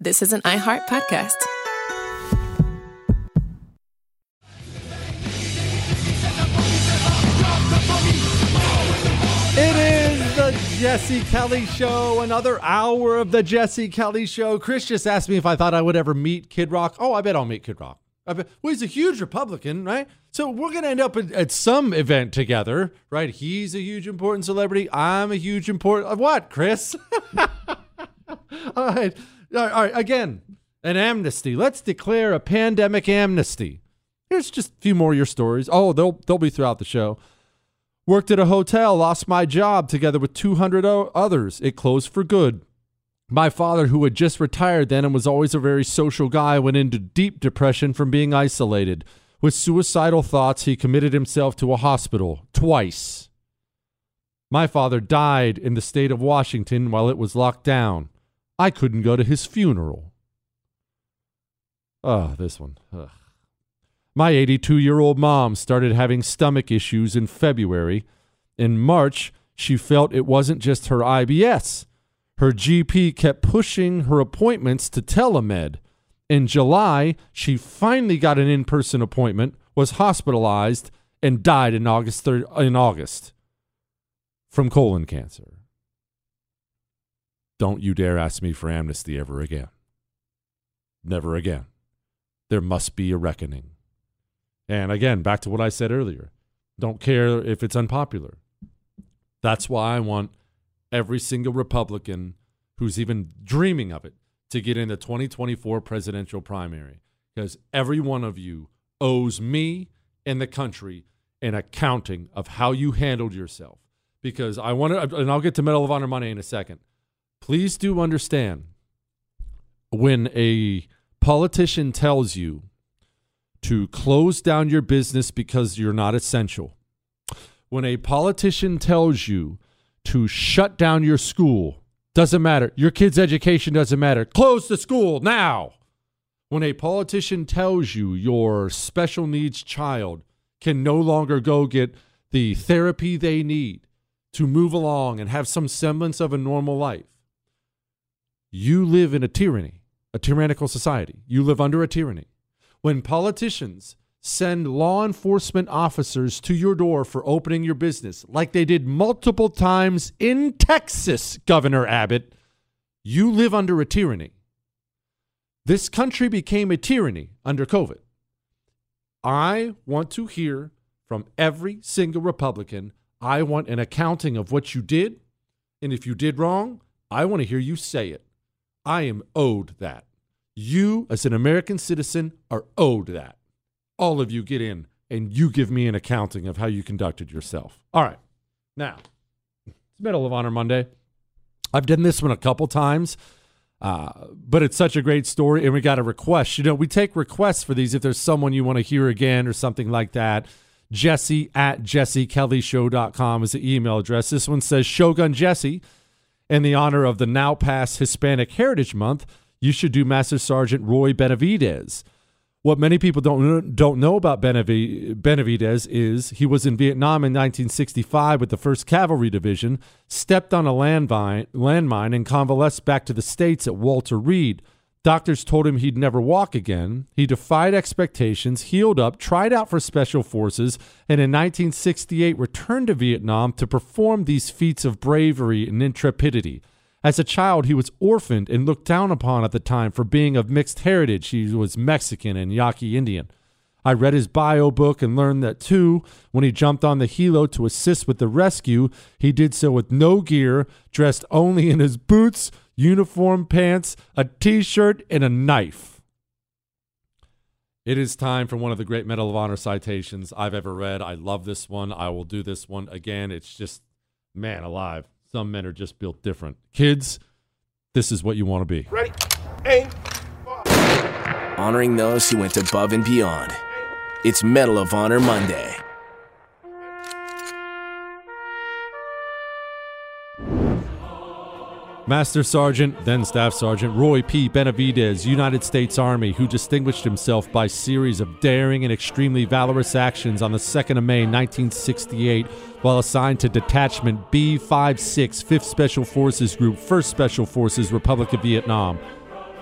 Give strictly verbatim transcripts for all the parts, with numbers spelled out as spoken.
this is an iHeart podcast. It is the Jesse Kelly Show, another hour of the Jesse Kelly Show. Chris just asked me if I thought I would ever meet Kid Rock. Oh, I bet I'll meet Kid Rock. I bet, well, he's a huge Republican, right? So we're going to end up at, at some event together, right? He's a huge, important celebrity. I'm a huge, important... What, Chris? All right. All right. Again, an amnesty. Let's declare a pandemic amnesty. Here's just a few more of your stories. Oh, they'll they'll be throughout the show. Worked at a hotel, lost my job together with two hundred others. It closed for good. My father, who had just retired then and was always a very social guy, went into deep depression from being isolated. With suicidal thoughts, he committed himself to a hospital twice. My father died in the state of Washington while it was locked down. I couldn't go to his funeral. Oh, this one. Ugh. My eighty-two-year-old mom started having stomach issues in February. In March, she felt it wasn't just her I B S. Her G P kept pushing her appointments to telemed. In July, she finally got an in-person appointment, was hospitalized, and died in August third, in August from colon cancer. Don't you dare ask me for amnesty ever again. Never again. There must be a reckoning. And again, back to what I said earlier. Don't care if it's unpopular. That's why I want every single Republican who's even dreaming of it to get in the twenty twenty-four presidential primary. Because every one of you owes me and the country an accounting of how you handled yourself. Because I want to, and I'll get to Medal of Honor Monday in a second. Please do understand, when a politician tells you to close down your business because you're not essential, when a politician tells you to shut down your school, doesn't matter, your kid's education doesn't matter, close the school now. When a politician tells you your special needs child can no longer go get the therapy they need to move along and have some semblance of a normal life, you live in a tyranny, a tyrannical society. You live under a tyranny. When politicians send law enforcement officers to your door for opening your business, like they did multiple times in Texas, Governor Abbott, you live under a tyranny. This country became a tyranny under COVID. I want to hear from every single Republican. I want an accounting of what you did. And if you did wrong, I want to hear you say it. I am owed that. You, as an American citizen, are owed that. All of you get in and you give me an accounting of how you conducted yourself. All right. Now, it's Medal of Honor Monday. I've done this one a couple times, uh, but it's such a great story, and we got a request. You know, we take requests for these if there's someone you want to hear again or something like that. Jesse at jesse kelly show dot com is the email address. This one says, Shogun Jesse, in the honor of the now past Hispanic Heritage Month, you should do Master Sergeant Roy Benavidez. What many people don't don't know about Benavidez is he was in Vietnam in nineteen sixty-five with the first Cavalry Division, stepped on a landmine, landmine and convalesced back to the States at Walter Reed. Doctors told him he'd never walk again. He defied expectations, healed up, tried out for Special Forces, and in nineteen sixty-eight returned to Vietnam to perform these feats of bravery and intrepidity. As a child, he was orphaned and looked down upon at the time for being of mixed heritage. He was Mexican and Yaqui Indian. I read his bio book and learned that, too, when he jumped on the helo to assist with the rescue, he did so with no gear, dressed only in his boots, uniform pants, a T-shirt, and a knife. It is time for one of the great Medal of Honor citations I've ever read. I love this one. I will do this one again. It's just, man alive. Some men are just built different. Kids, this is what you want to be. Ready, aim, fire. Honoring those who went above and beyond. It's Medal of Honor Monday. Master Sergeant, then Staff Sergeant, Roy P. Benavidez, United States Army, who distinguished himself by a series of daring and extremely valorous actions on the second of May, nineteen sixty-eight, while assigned to Detachment B fifty-six, fifth Special Forces Group, first Special Forces, Republic of Vietnam.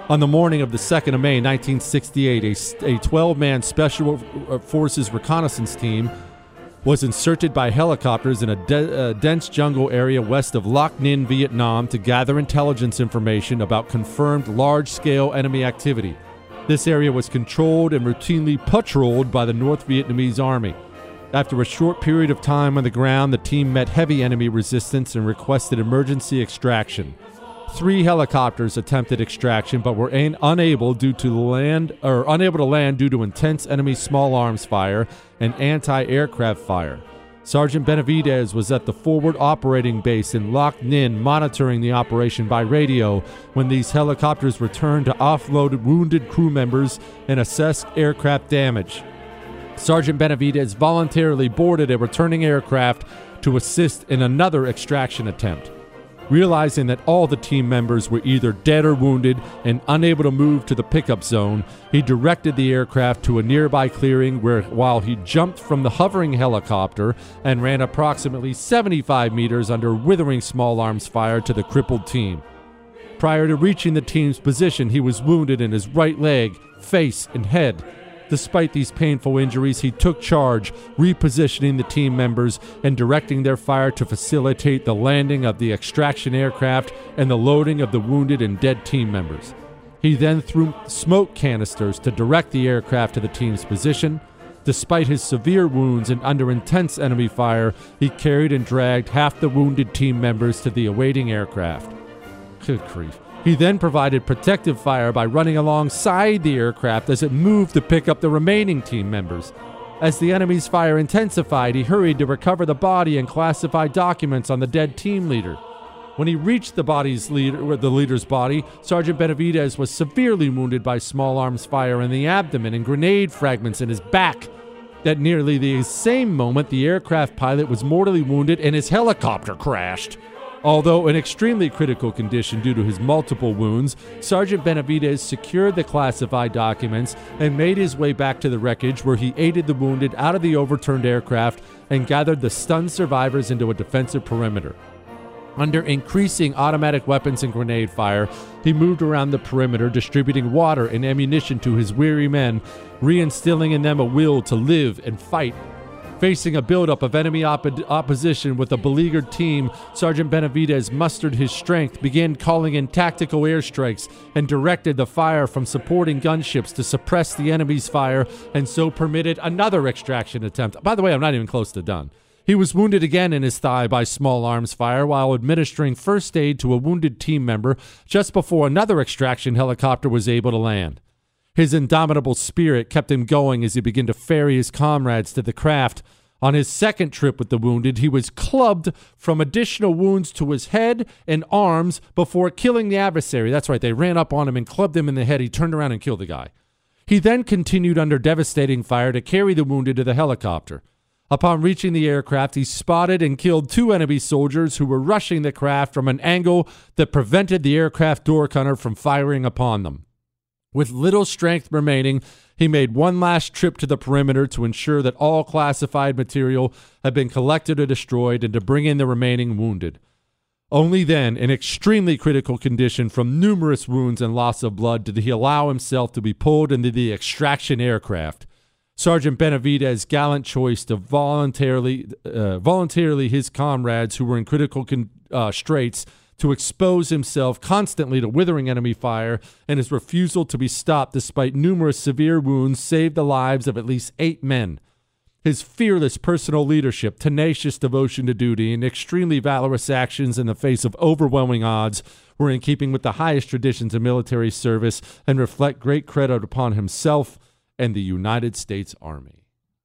On the morning of the second of May, nineteen sixty-eight, a twelve-man Special Forces reconnaissance team was inserted by helicopters in a de- uh, dense jungle area west of Loc Ninh, Vietnam, to gather intelligence information about confirmed large-scale enemy activity. This area was controlled and routinely patrolled by the North Vietnamese Army. After a short period of time on the ground, the team met heavy enemy resistance and requested emergency extraction. Three helicopters attempted extraction, but were un- unable due to land or unable to land due to intense enemy small arms fire and anti-aircraft fire. Sergeant Benavidez was at the forward operating base in Loc Ninh monitoring the operation by radio when these helicopters returned to offload wounded crew members and assess aircraft damage. Sergeant Benavidez voluntarily boarded a returning aircraft to assist in another extraction attempt. Realizing that all the team members were either dead or wounded and unable to move to the pickup zone, he directed the aircraft to a nearby clearing where, while he jumped from the hovering helicopter and ran approximately seventy-five meters under withering small arms fire to the crippled team. Prior to reaching the team's position, he was wounded in his right leg, face, and head. Despite these painful injuries, he took charge, repositioning the team members and directing their fire to facilitate the landing of the extraction aircraft and the loading of the wounded and dead team members. He then threw smoke canisters to direct the aircraft to the team's position. Despite his severe wounds and under intense enemy fire, he carried and dragged half the wounded team members to the awaiting aircraft. Good grief. He then provided protective fire by running alongside the aircraft as it moved to pick up the remaining team members. As the enemy's fire intensified, he hurried to recover the body and classify documents on the dead team leader. When he reached the body's leader, the leader's body, Sergeant Benavidez was severely wounded by small arms fire in the abdomen and grenade fragments in his back. At nearly the same moment, the aircraft pilot was mortally wounded and his helicopter crashed. Although in extremely critical condition due to his multiple wounds, Sergeant Benavidez secured the classified documents and made his way back to the wreckage where he aided the wounded out of the overturned aircraft and gathered the stunned survivors into a defensive perimeter. Under increasing automatic weapons and grenade fire, he moved around the perimeter, distributing water and ammunition to his weary men, reinstilling in them a will to live and fight. Facing a buildup of enemy op- opposition with a beleaguered team, Sergeant Benavidez mustered his strength, began calling in tactical airstrikes, and directed the fire from supporting gunships to suppress the enemy's fire, and so permitted another extraction attempt. By the way, I'm not even close to done. He was wounded again in his thigh by small arms fire while administering first aid to a wounded team member just before another extraction helicopter was able to land. His indomitable spirit kept him going as he began to ferry his comrades to the craft. On his second trip with the wounded, he was clubbed from additional wounds to his head and arms before killing the adversary. That's right, they ran up on him and clubbed him in the head. He turned around and killed the guy. He then continued under devastating fire to carry the wounded to the helicopter. Upon reaching the aircraft, he spotted and killed two enemy soldiers who were rushing the craft from an angle that prevented the aircraft door gunner from firing upon them. With little strength remaining, he made one last trip to the perimeter to ensure that all classified material had been collected or destroyed and to bring in the remaining wounded. Only then, in extremely critical condition from numerous wounds and loss of blood, did he allow himself to be pulled into the extraction aircraft. Sergeant Benavidez's gallant choice to voluntarily, uh, voluntarily his comrades who were in critical con- uh, straits to expose himself constantly to withering enemy fire, and his refusal to be stopped despite numerous severe wounds saved the lives of at least eight men. His fearless personal leadership, tenacious devotion to duty, and extremely valorous actions in the face of overwhelming odds were in keeping with the highest traditions of military service and reflect great credit upon himself and the United States Army.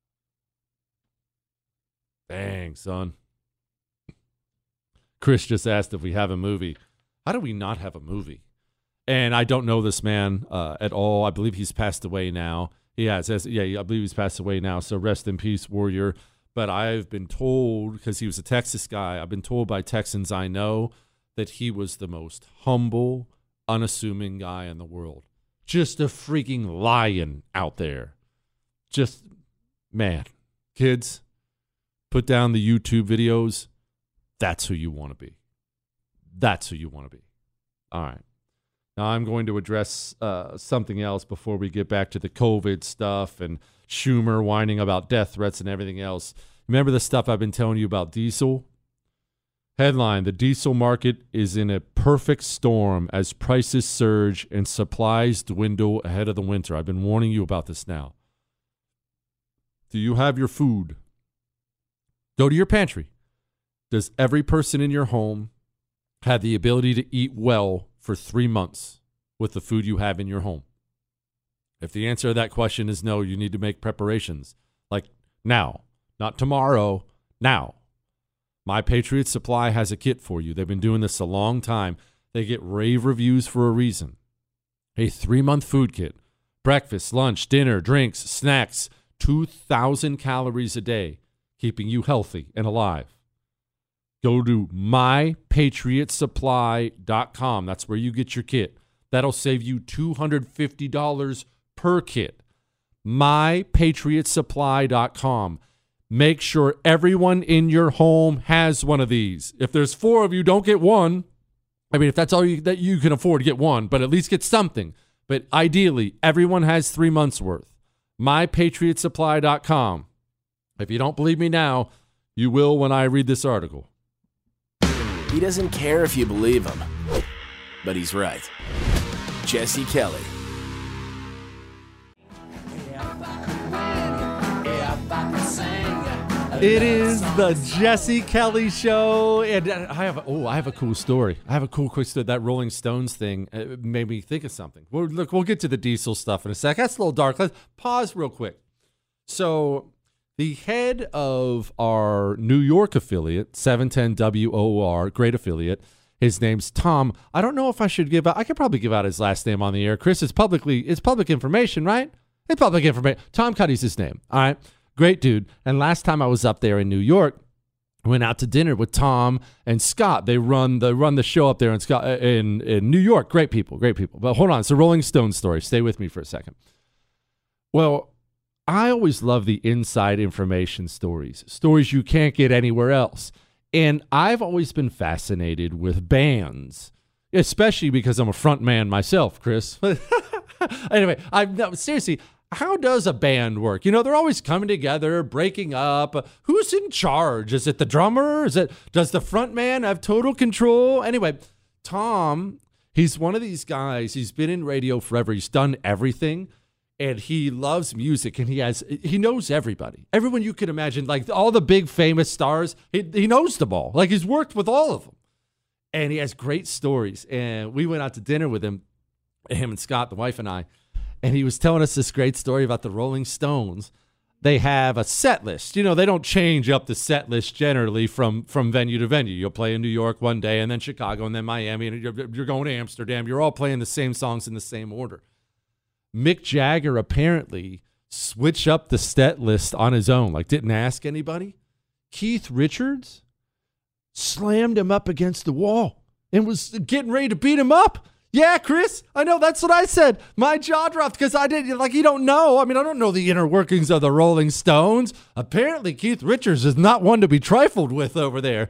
Dang, son. Chris just asked if we have a movie. How do we not have a movie? And I don't know this man uh, at all. I believe he's passed away now. He has. Yeah, I believe he's passed away now. So rest in peace, warrior. But I've been told, because he was a Texas guy, I've been told by Texans I know that he was the most humble, unassuming guy in the world. Just a freaking lion out there. Just, man. Kids, put down the YouTube videos. That's who you want to be. That's who you want to be. All right. Now, I'm going to address uh, something else before we get back to the COVID stuff and Schumer whining about death threats and everything else. Remember the stuff I've been telling you about diesel? Headline, the diesel market is in a perfect storm as prices surge and supplies dwindle ahead of the winter. I've been warning you about this now. Do you have your food? Go to your pantry. Does every person in your home have the ability to eat well for three months with the food you have in your home? If the answer to that question is no, you need to make preparations. Like now, not tomorrow, now. My Patriot Supply has a kit for you. They've been doing this a long time. They get rave reviews for a reason. A three-month food kit. Breakfast, lunch, dinner, drinks, snacks. two thousand calories a day, keeping you healthy and alive. Go to my patriot supply dot com. That's where you get your kit. That'll save you two hundred fifty dollars per kit. my patriot supply dot com. Make sure everyone in your home has one of these. If there's four of you, don't get one. I mean, if that's all you, that you can afford, get one, but at least get something. But ideally, everyone has three months' worth. my patriot supply dot com. If you don't believe me now, you will when I read this article. He doesn't care if you believe him, but he's right. Jesse Kelly. It is the Jesse Kelly Show, and I have oh, I have a cool story. I have a cool quick story. That Rolling Stones thing uh, made me think of something. Well, look, we'll get to the diesel stuff in a sec. That's a little dark. Let's pause real quick. So, the head of our New York affiliate, seven ten W O R, great affiliate. His name's Tom. I don't know if I should give out. I could probably give out his last name on the air. Chris, it's publicly, it's public information, right? It's public information. Tom Cuddy's his name. All right. Great dude. And last time I was up there in New York, I went out to dinner with Tom and Scott. They run the run the show up there in Scott in, in New York. Great people, great people. But hold on, it's a Rolling Stones story. Stay with me for a second. Well, I always love the inside information stories, stories you can't get anywhere else. And I've always been fascinated with bands, especially because I'm a front man myself, Chris. Anyway, I've no, seriously. How does a band work? You know, they're always coming together, breaking up. Who's in charge? Is it the drummer? Is it, does the front man have total control? Anyway, Tom, he's one of these guys. He's been in radio forever. He's done everything, and he loves music, and he has, he knows everybody. Everyone you can imagine, like all the big famous stars, he, he knows them all. Like he's worked with all of them, and he has great stories. And we went out to dinner with him, him and Scott, the wife and I, and he was telling us this great story about the Rolling Stones. They have a set list. You know, they don't change up the set list generally from, from venue to venue. You'll play in New York one day, and then Chicago, and then Miami, and you're, you're going to Amsterdam. You're all playing the same songs in the same order. Mick Jagger apparently switched up the set list on his own, like didn't ask anybody. Keith Richards slammed him up against the wall and was getting ready to beat him up. Yeah, Chris, I know. That's what I said. My jaw dropped because I didn't, like, you don't know. I mean, I don't know the inner workings of the Rolling Stones. Apparently, Keith Richards is not one to be trifled with over there.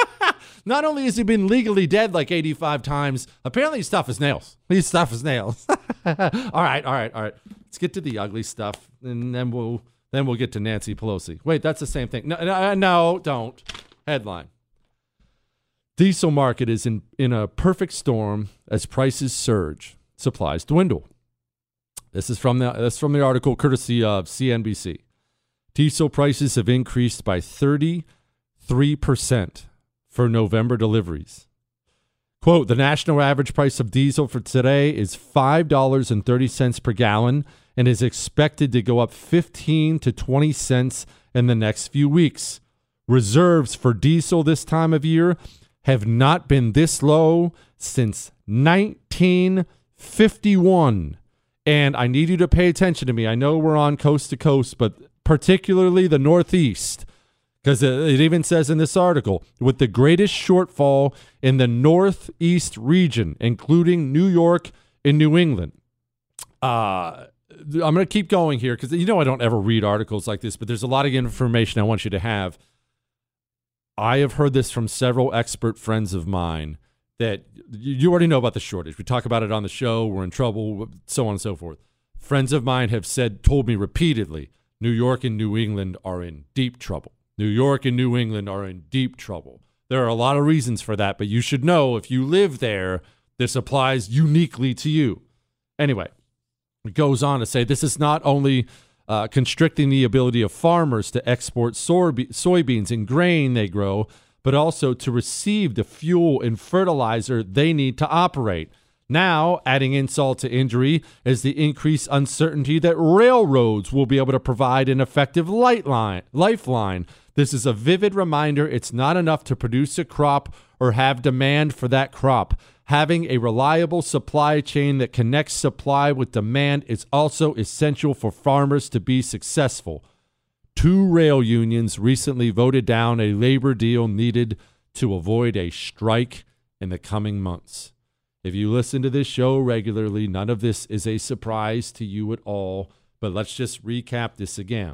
Not only has he been legally dead like eighty-five times, apparently he's tough as nails. He's tough as nails. all right, all right, all right. Let's get to the ugly stuff, and then we'll then we'll get to Nancy Pelosi. Wait, that's the same thing. No, no, no don't. Headline. Diesel market is in, in a perfect storm as prices surge, supplies dwindle. This is from the this is from the article courtesy of C N B C. Diesel prices have increased by thirty-three percent for November deliveries. Quote, the national average price of diesel for today is five dollars and thirty cents per gallon and is expected to go up fifteen to twenty cents in the next few weeks. Reserves for diesel this time of year have not been this low since nineteen fifty-one. And I need you to pay attention to me. I know we're on coast to coast, but particularly the Northeast, because it even says in this article, with the greatest shortfall in the Northeast region, including New York and New England. Uh, I'm going to keep going here because, you know, I don't ever read articles like this, but there's a lot of information I want you to have. I have heard this from several expert friends of mine. that you already know about the shortage. We talk about it on the show. We're in trouble, so on and so forth. Friends of mine have said, told me repeatedly, New York and New England are in deep trouble. New York and New England are in deep trouble. There are a lot of reasons for that, but you should know if you live there, this applies uniquely to you. Anyway, it goes on to say this is not only uh, constricting the ability of farmers to export soybe- soybeans and grain they grow, but also to receive the fuel and fertilizer they need to operate. Now, adding insult to injury is the increased uncertainty that railroads will be able to provide an effective light line, lifeline. This is a vivid reminder it's not enough to produce a crop or have demand for that crop. Having a reliable supply chain that connects supply with demand is also essential for farmers to be successful. Two rail unions recently voted down a labor deal needed to avoid a strike in the coming months. If you listen to this show regularly, none of this is a surprise to you at all, but let's just recap this again.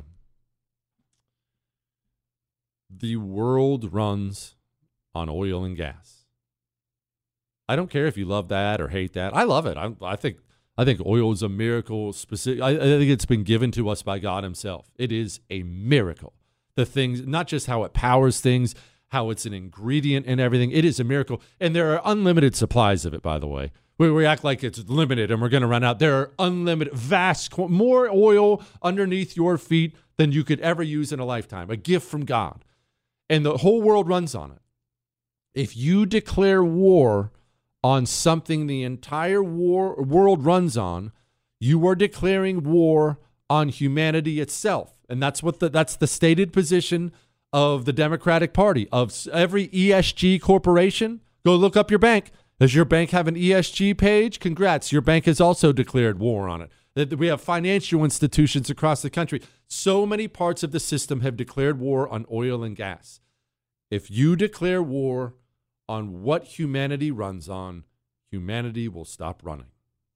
The world runs on oil and gas. I don't care if you love that or hate that. I love it. I, I think I think oil is a miracle. Specific. I, I think it's been given to us by God himself. It is a miracle. The things, not just how it powers things, how it's an ingredient in everything. It is a miracle. And there are unlimited supplies of it, by the way. We, we act like it's limited and we're going to run out. There are unlimited, vast, more oil underneath your feet than you could ever use in a lifetime. A gift from God. And the whole world runs on it. If you declare war on something the entire war world runs on, you are declaring war on humanity itself. And that's what the, that's the stated position of the Democratic Party, of every E S G corporation. Go look up your bank. Does your bank have an E S G page? Congrats. Your bank has also declared war on it. We have financial institutions across the country. So many parts of the system have declared war on oil and gas. If you declare war on what humanity runs on, humanity will stop running.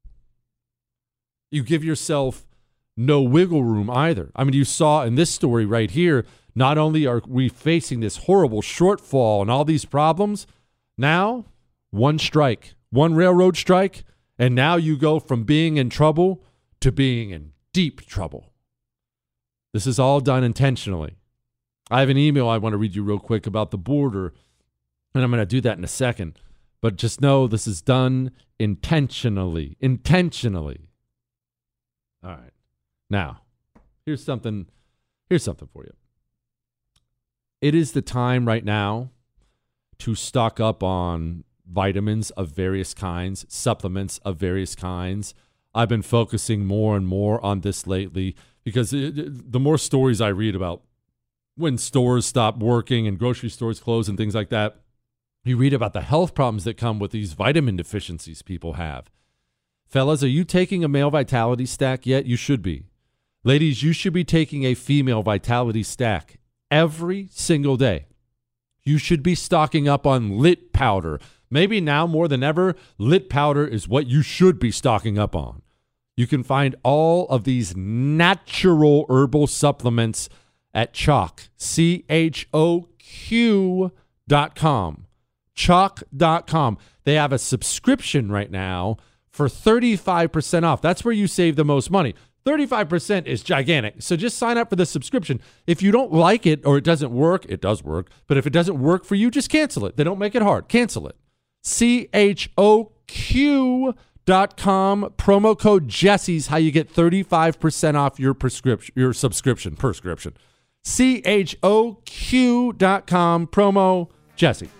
You give yourself no wiggle room either. I mean, you saw in this story right here, not only are we facing this horrible shortfall and all these problems, now one strike, one railroad strike, and now you go from being in trouble to being in deep trouble. This is all done intentionally. I have an email I want to read you real quick about the border, and I'm going to do that in a second. But just know this is done intentionally. Intentionally. All right. Now, here's something. Here's something for you. It is the time right now to stock up on vitamins of various kinds, supplements of various kinds. I've been focusing more and more on this lately because it, the more stories I read about when stores stop working and grocery stores close and things like that, you read about the health problems that come with these vitamin deficiencies people have. Fellas, are you taking a male vitality stack yet? You should be. Ladies, you should be taking a female vitality stack every single day. You should be stocking up on Lit Powder. Maybe now more than ever, Lit Powder is what you should be stocking up on. You can find all of these natural herbal supplements at Choq, C H O Q dot com. Choq dot com. They have a subscription right now for thirty-five percent off. That's where you save the most money. thirty-five percent is gigantic. So just sign up for the subscription. If you don't like it or it doesn't work, it does work. But if it doesn't work for you, just cancel it. They don't make it hard. Cancel it. C H O Q dot com. Promo code Jesse's how you get thirty-five percent off your prescription, your subscription, prescription. C H O Q dot com. Promo Jesse.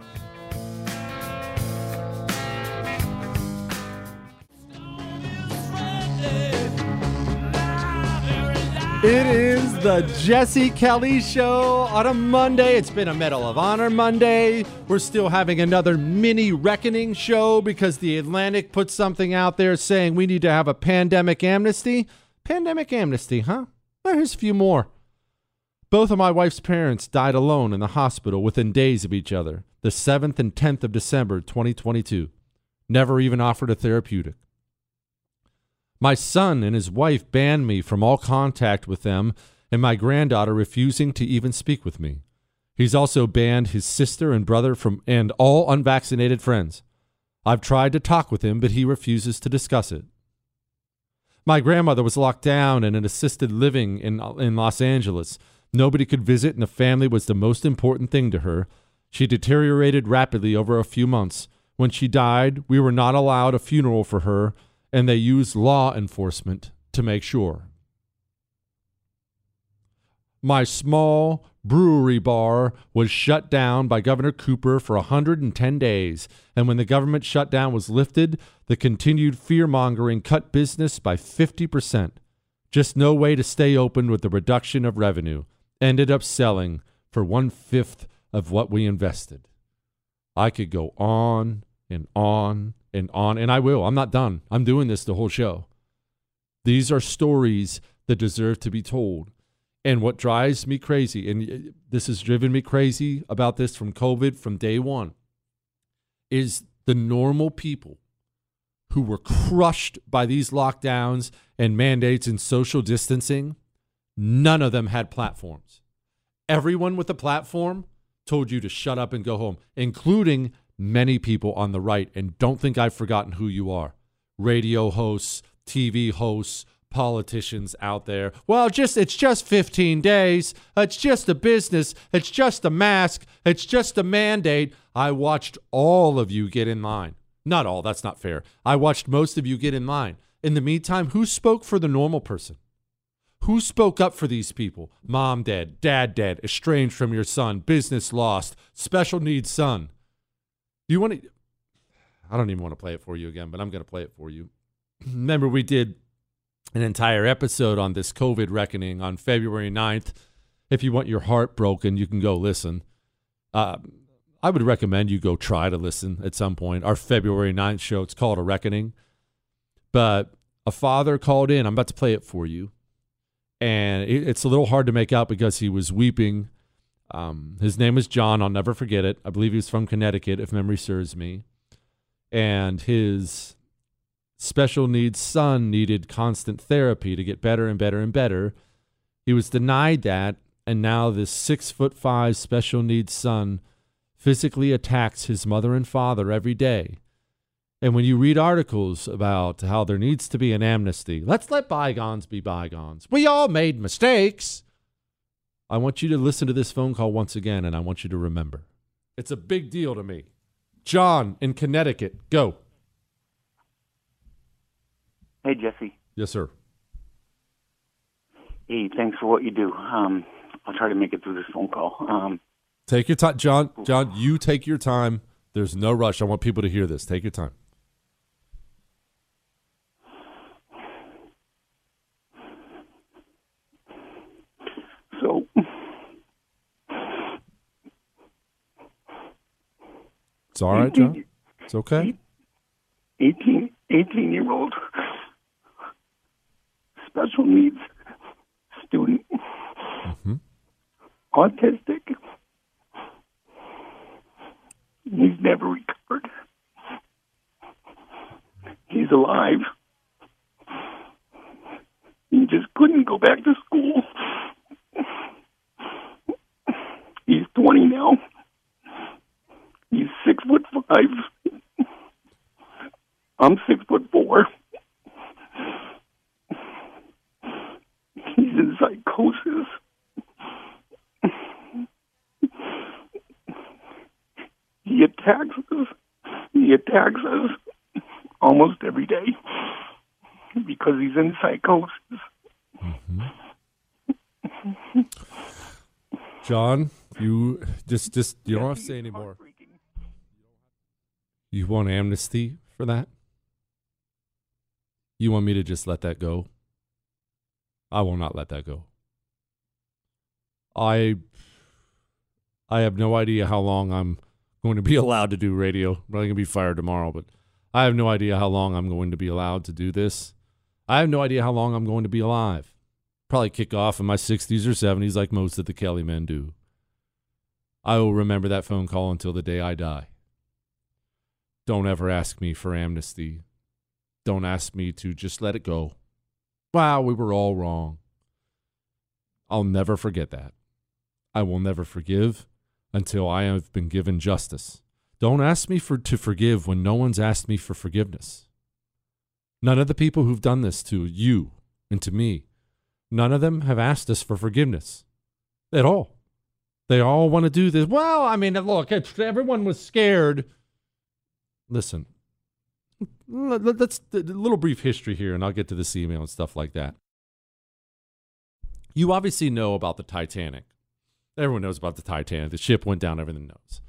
It is the Jesse Kelly Show on a Monday. It's been a Medal of Honor Monday. We're still having another mini reckoning show because the Atlantic put something out there saying we need to have a pandemic amnesty. Pandemic amnesty, huh? Well, here's a few more. Both of my wife's parents died alone in the hospital within days of each other, the seventh and tenth of December, twenty twenty-two. Never even offered a therapeutic. My son and his wife banned me from all contact with them, and my granddaughter refusing to even speak with me. He's also banned his sister and brother from and all unvaccinated friends. I've tried to talk with him, but he refuses to discuss it. My grandmother was locked down in an assisted living in, in Los Angeles. Nobody could visit, and the family was the most important thing to her. She deteriorated rapidly over a few months. When she died, we were not allowed a funeral for her, and they used law enforcement to make sure. My small brewery bar was shut down by Governor Cooper for one hundred ten days, and when the government shutdown was lifted, the continued fear-mongering cut business by fifty percent. Just no way to stay open with the reduction of revenue. Ended up selling for one-fifth of what we invested. I could go on and on and on, and I will. I'm not done. I'm doing this the whole show. These are stories that deserve to be told. And what drives me crazy, and this has driven me crazy about this from COVID from day one, is the normal people who were crushed by these lockdowns and mandates and social distancing. None of them had platforms. Everyone with a platform told you to shut up and go home, including many people on the right. And don't think I've forgotten who you are. Radio hosts, T V hosts, politicians out there. Well, just it's just fifteen days. It's just a business. It's just a mask. It's just a mandate. I watched all of you get in line. Not all. That's not fair. I watched most of you get in line. In the meantime, who spoke for the normal person? Who spoke up for these people? Mom dead, dad dead, estranged from your son, business lost, special needs son. Do you want to? I don't even want to play it for you again, but I'm going to play it for you. Remember, we did an entire episode on this COVID reckoning on February ninth. If you want your heart broken, you can go listen. Uh, I would recommend you go try to listen at some point. Our February ninth show, it's called A Reckoning. But a father called in. I'm about to play it for you. And it, it's a little hard to make out because he was weeping. Um, his name was John. I'll never forget it. I believe he was from Connecticut, if memory serves me. And his special needs son needed constant therapy to get better and better and better. He was denied that, and now this six foot five special needs son physically attacks his mother and father every day. And when you read articles about how there needs to be an amnesty, let's let bygones be bygones. We all made mistakes. I want you to listen to this phone call once again, and I want you to remember. It's a big deal to me. John in Connecticut, go. Hey, Jesse. Yes, sir. Hey, thanks for what you do. Um, I'll try to make it through this phone call. Um, take your time, John. John, you take your time. There's no rush. I want people to hear this. Take your time. So, it's all right, John. It's okay. eighteen, eighteen-year-old special needs student, mm-hmm. autistic. He's never recovered. He's alive. He just couldn't go back to school. He's twenty now. He's six foot five. I'm six foot four. He's in psychosis. He attacks us. He attacks us almost every day because he's in psychosis. Mm-hmm. John, you just just you don't have to say anymore. You want amnesty for that? You want me to just let that go? I will not let that go. I I have no idea how long I'm going to be allowed to do radio. I'm probably going to be fired tomorrow, but I have no idea how long I'm going to be allowed to do this. I have no idea how long I'm going to be alive. Probably kick off in my sixties or seventies like most of the Kelly men do. I will remember that phone call until the day I die. Don't ever ask me for amnesty. Don't ask me to just let it go. Wow, we were all wrong. I'll never forget that. I will never forgive. until I have been given justice. Don't ask me for to forgive when no one's asked me for forgiveness. None of the people who've done this to you and to me, none of them have asked us for forgiveness at all. They all want to do this. Well, I mean, look, everyone was scared. Listen, let's a little brief history here, and I'll get to this email and stuff like that. You obviously know about the Titanic. Everyone knows about the Titanic. The ship went down, everyone knows.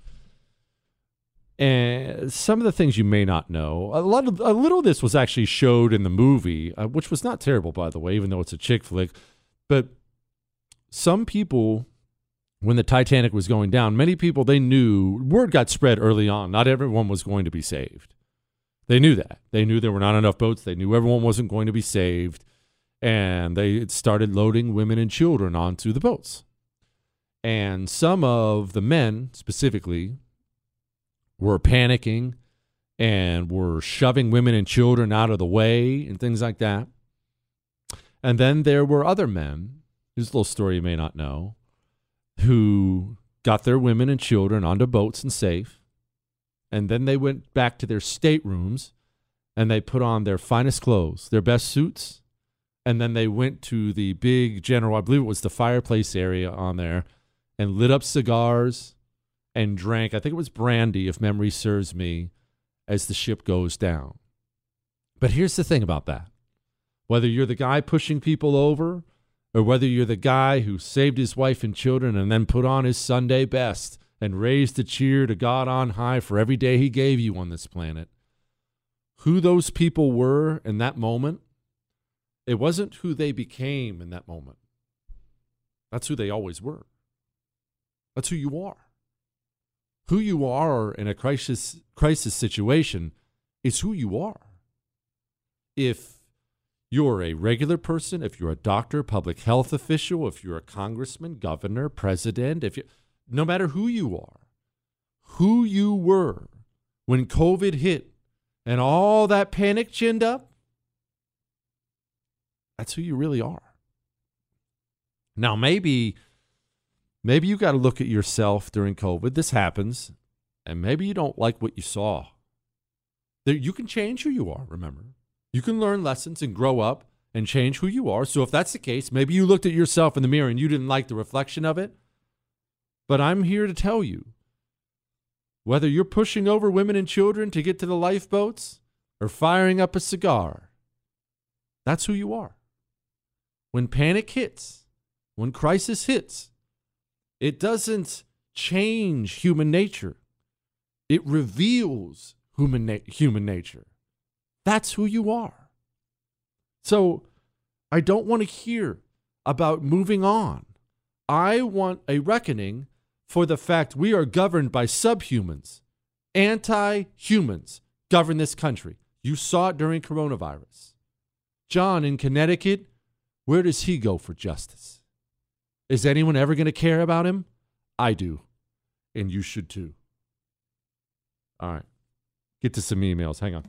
And some of the things you may not know, a lot of a little of this was actually showed in the movie, uh, which was not terrible, by the way, even though it's a chick flick. But some people, when the Titanic was going down, many people, they knew, word got spread early on, not everyone was going to be saved. They knew that. They knew there were not enough boats. They knew everyone wasn't going to be saved. And they started loading women and children onto the boats. And some of the men, specifically, were panicking and were shoving women and children out of the way and things like that. And then there were other men, whose little story you may not know, who got their women and children onto boats and safe. And then they went back to their staterooms and they put on their finest clothes, their best suits. And then they went to the big general, I believe it was the fireplace area on there, and lit up cigars and drank, I think it was brandy, if memory serves me, as the ship goes down. But here's the thing about that. Whether you're the guy pushing people over, or whether you're the guy who saved his wife and children and then put on his Sunday best and raised a cheer to God on high for every day he gave you on this planet, who those people were in that moment, it wasn't who they became in that moment. That's who they always were. That's who you are. Who you are in a crisis crisis situation is who you are. If you're a regular person, if you're a doctor, public health official, if you're a congressman, governor, president, if you, no matter who you are, who you were when COVID hit and all that panic ginned up, that's who you really are. Now, maybe... Maybe you got to look at yourself during COVID. This happens. And maybe you don't like what you saw. There, you can change who you are, remember. You can learn lessons and grow up and change who you are. So if that's the case, maybe you looked at yourself in the mirror and you didn't like the reflection of it. But I'm here to tell you, whether you're pushing over women and children to get to the lifeboats or firing up a cigar, that's who you are. When panic hits, when crisis hits, it doesn't change human nature. It reveals human, na- human nature. That's who you are. So I don't want to hear about moving on. I want a reckoning for the fact we are governed by subhumans. Anti-humans govern this country. You saw it during coronavirus. John in Connecticut, where does he go for justice? Is anyone ever going to care about him? I do. And you should too. All right. Get to some emails. Hang on.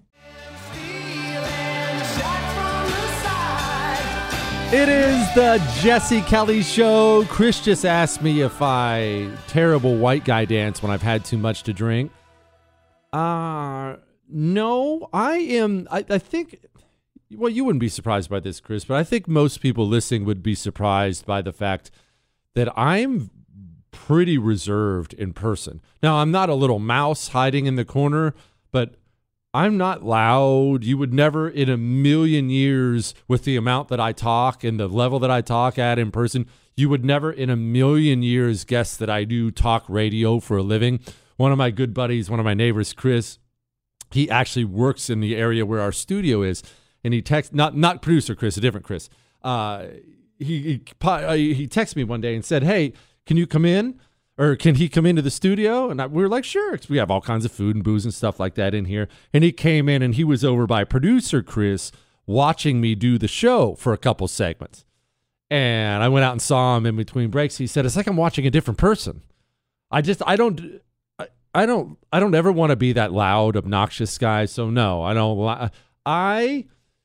It is the Jesse Kelly Show. Chris just asked me if I terrible white guy dance when I've had too much to drink. Uh, no, I am. I, I think... Well, you wouldn't be surprised by this, Chris, but I think most people listening would be surprised by the fact that I'm pretty reserved in person. Now, I'm not a little mouse hiding in the corner, but I'm not loud. You would never in a million years, with the amount that I talk and the level that I talk at in person, you would never in a million years guess that I do talk radio for a living. One of my good buddies, one of my neighbors, Chris, he actually works in the area where our studio is. And he text not not producer Chris, a different Chris. Uh, he he, he texted me one day and said, "Hey, can you come in, or can he come into the studio?" And I, we were like, "Sure." We have all kinds of food and booze and stuff like that in here. And he came in, and he was over by producer Chris watching me do the show for a couple segments. And I went out and saw him in between breaks. He said, "It's like I'm watching a different person." I just I don't I, I don't I don't ever want to be that loud, obnoxious guy. So no, I don't. I.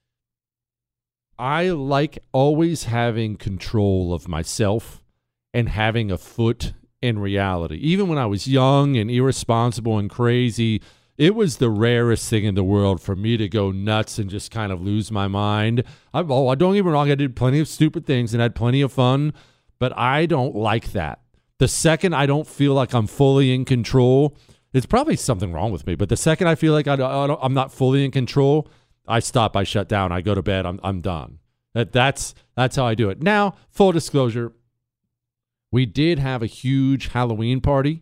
I like always having control of myself and having a foot in reality. Even when I was young and irresponsible and crazy, it was the rarest thing in the world for me to go nuts and just kind of lose my mind. I, oh, I don't get me wrong. I did plenty of stupid things and had plenty of fun, but I don't like that. The second I don't feel like I'm fully in control, it's probably something wrong with me, but the second I feel like I, I I'm not fully in control, I stop, I shut down, I go to bed, I'm I'm done. That that's that's how I do it. Now, full disclosure, we did have a huge Halloween party.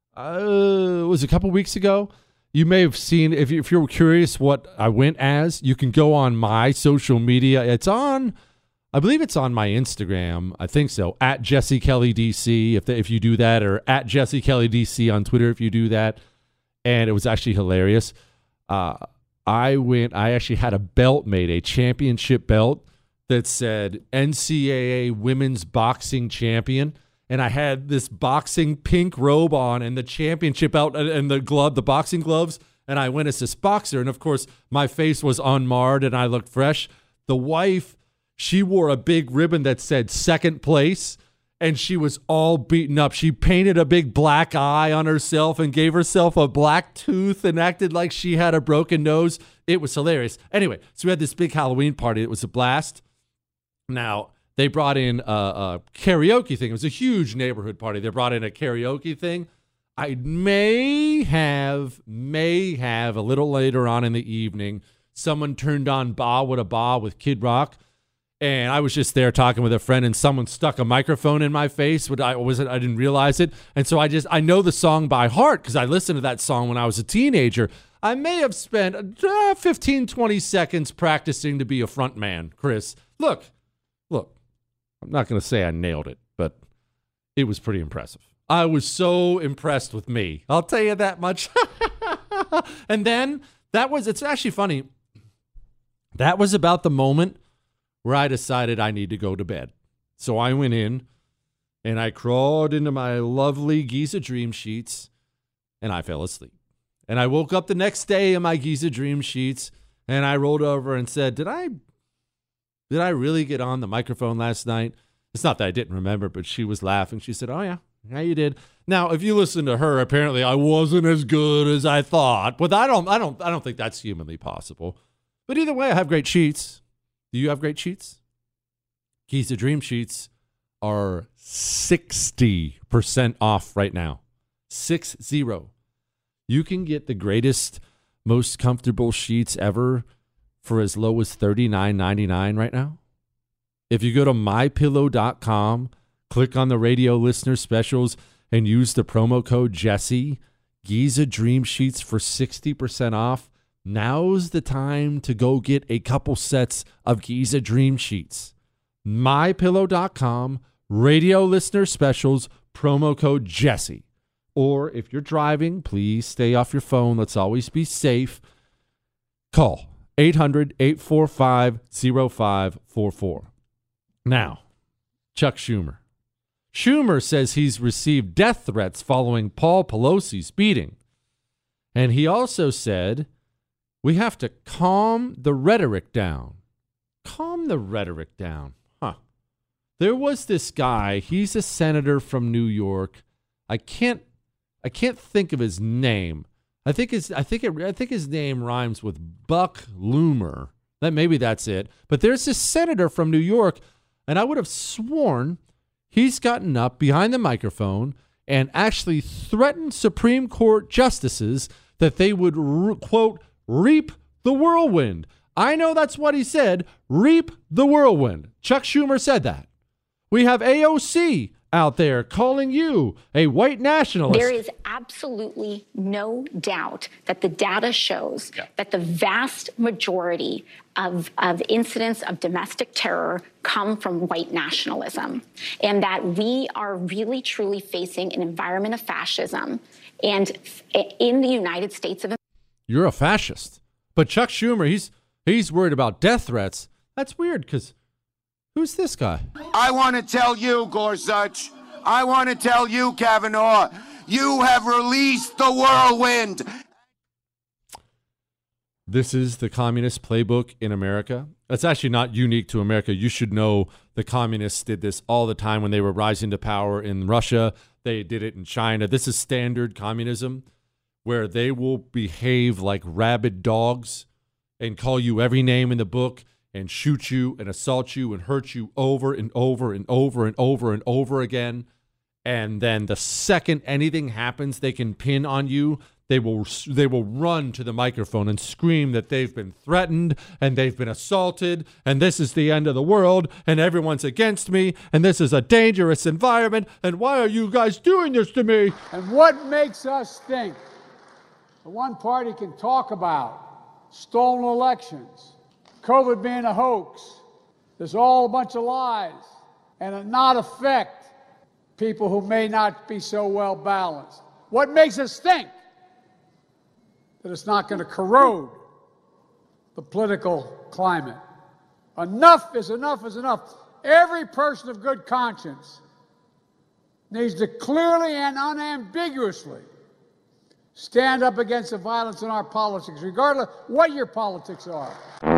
Uh, it was a couple weeks ago. You may have seen, if, you, if you're curious what I went as, you can go on my social media. It's on, I believe it's on my Instagram. I think so, at Jesse Kelly D C, if, if you do that, or at Jesse Kelly D C on Twitter if you do that. And it was actually hilarious. Uh, I went, I actually had a belt made, a championship belt that said N C double A Women's Boxing Champion. And I had this boxing pink robe on and the championship belt and the glove, the boxing gloves. And I went as this boxer. And of course, my face was unmarred and I looked fresh. The wife, she wore a big ribbon that said second place. And she was all beaten up. She painted a big black eye on herself and gave herself a black tooth and acted like she had a broken nose. It was hilarious. Anyway, so we had this big Halloween party. It was a blast. Now, they brought in a, a karaoke thing. It was a huge neighborhood party. They brought in a karaoke thing. I may have, may have a little later on in the evening, someone turned on Ba Wada Ba with Kid Rock. And I was just there talking with a friend, and someone stuck a microphone in my face. But I wasn't, I didn't realize it. And so I just, I know the song by heart because I listened to that song when I was a teenager. I may have spent uh, fifteen, twenty seconds practicing to be a front man, Chris. Look, look. I'm not going to say I nailed it, but it was pretty impressive. I was so impressed with me. I'll tell you that much. And then that was, it's actually funny. That was about the moment where I decided I need to go to bed. So I went in and I crawled into my lovely Giza Dream sheets and I fell asleep. And I woke up the next day in my Giza Dream sheets and I rolled over and said, did I Did I really get on the microphone last night? It's not that I didn't remember, but she was laughing. She said, oh, yeah, yeah, you did. Now, if you listen to her, apparently I wasn't as good as I thought. But I don't, I don't, I don't think that's humanly possible. But either way, I have great sheets. Do you have great sheets? Giza Dream sheets are sixty percent off right now. Six zero. You can get the greatest, most comfortable sheets ever for as low as thirty-nine ninety-nine right now. If you go to my pillow dot com, click on the radio listener specials, and use the promo code Jesse, Giza Dream Sheets for sixty percent off, now's the time to go get a couple sets of Giza Dream Sheets. my pillow dot com, radio listener specials, promo code Jesse. Or if you're driving, please stay off your phone. Let's always be safe. Call eight hundred, eight four five, oh five four four. Now, Chuck Schumer. Schumer says he's received death threats following Paul Pelosi's beating. And he also said, we have to calm the rhetoric down. Calm the rhetoric down. Huh. There was this guy, he's a senator from New York. I can't I can't think of his name. I think his I think it I think his name rhymes with Buck Loomer. That maybe that's it. But there's this senator from New York, and I would have sworn he's gotten up behind the microphone and actually threatened Supreme Court justices that they would, re- quote, reap the whirlwind. I know that's what he said, reap the whirlwind. Chuck Schumer said that. We have A O C out there calling you a white nationalist. There is absolutely no doubt that the data shows yeah. that the vast majority of, of incidents of domestic terror come from white nationalism, and that we are really, truly facing an environment of fascism. And in the United States of America, you're a fascist. But Chuck Schumer, he's he's worried about death threats. That's weird, because who's this guy? I want to tell you, Gorsuch, I want to tell you, Kavanaugh, you have released the whirlwind. This is the communist playbook in America. That's actually not unique to America. You should know the communists did this all the time when they were rising to power in Russia. They did it in China. This is standard communism, where they will behave like rabid dogs and call you every name in the book and shoot you and assault you and hurt you over and over and over and over and over again. And then the second anything happens, they can pin on you. They will they will run to the microphone and scream that they've been threatened and they've been assaulted and this is the end of the world and everyone's against me and this is a dangerous environment and why are you guys doing this to me? And what makes us think the one party can talk about stolen elections, COVID being a hoax, there's all a bunch of lies, and it not affect people who may not be so well balanced? What makes us think that it's not going to corrode the political climate? Enough is enough is enough. Every person of good conscience needs to clearly and unambiguously stand up against the violence in our politics, regardless what your politics are.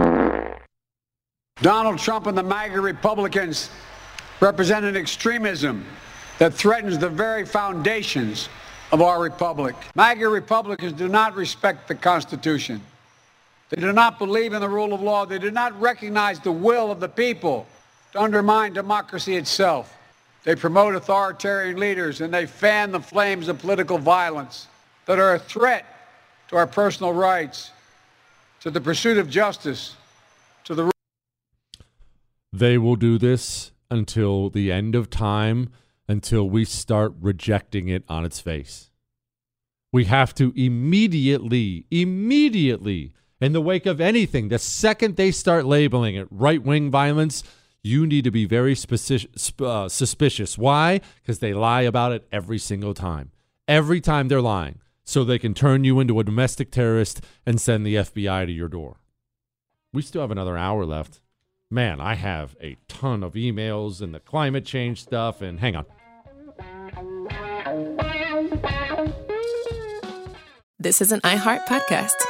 Donald Trump and the MAGA Republicans represent an extremism that threatens the very foundations of our republic. MAGA Republicans do not respect the Constitution. They do not believe in the rule of law. They do not recognize the will of the people to undermine democracy itself. They promote authoritarian leaders and they fan the flames of political violence that are a threat to our personal rights, to the pursuit of justice, to the... They will do this until the end of time, until we start rejecting it on its face. We have to immediately, immediately, in the wake of anything, the second they start labeling it right-wing violence, you need to be very speci- uh, suspicious. Why? Because they lie about it every single time. Every time they're lying. So they can turn you into a domestic terrorist and send the F B I to your door. We still have another hour left. Man, I have a ton of emails and the climate change stuff, and hang on. This is an iHeart podcast.